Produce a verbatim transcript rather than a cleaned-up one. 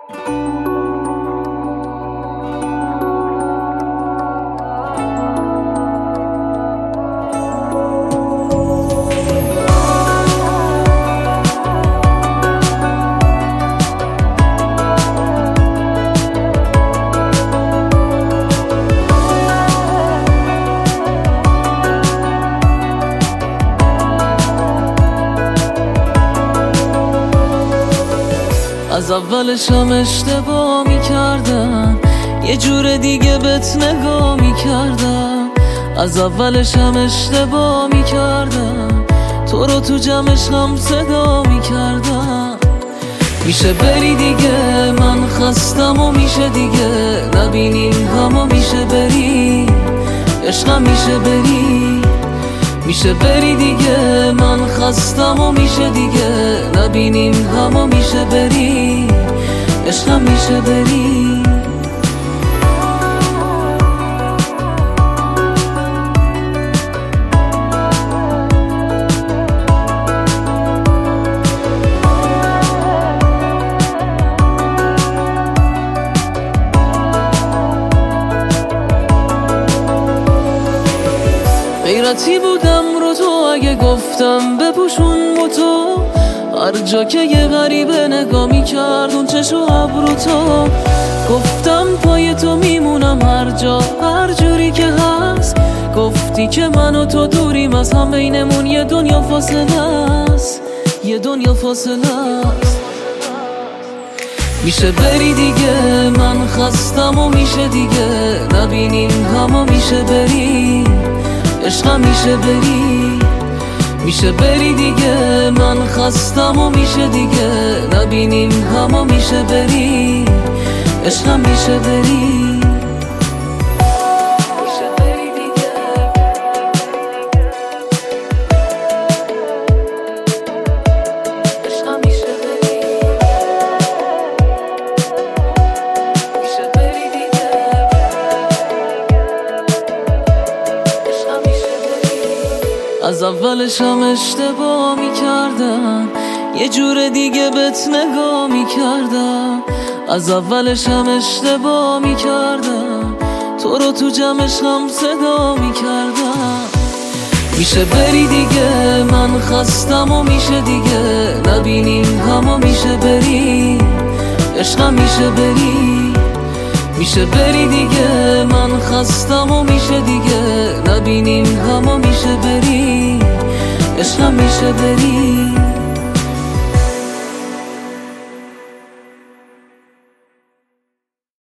از اولش هم اشتباه میکردم، یه جور دیگه بهت نگاه میکردم. از اولش هم اشتباه میکردم، تو رو تو جمعش هم صدا میکردم. میشه بری دیگه، من خستم و میشه دیگه نبینیم همو. میشه بری عشقم، میشه بری میشه بری دیگه، من خستم و میشه دیگه نبینیم همو. میشه بری عشقم، میشه بری. غیرتی بودم رو تو اگه گفتم بپوشون با تو، هر جا که یه غریبه نگاه میکرد اون چشم و ابرو تو. گفتم پای تو میمونم هر جا هر جوری که هست. گفتی که من و تو دوریم از هم، بینمون یه دنیا فاصله است، یه دنیا فاصله است. میشه بری دیگه، من خستم و میشه دیگه نبینیم همو. میشه بری عشقم، میشه بری میشه بری دیگه، من خستم و میشه دیگه نبینیم همو. میشه بری عشقم، میشه بری از اولش هم اشتباه میکردم، یه جور دیگه بهت نگاه میکردم. از اولش هم اشتباه میکردم، تو رو تو جمعش هم صدا میکردم. میشه بری دیگه، من خستم و میشه دیگه نبینیم همو. میشه بری عشقم، میشه بری میشه بری دیگه، من خستم و میشه دیگه نبینیم همو. میشه بری عشقم، میشه بری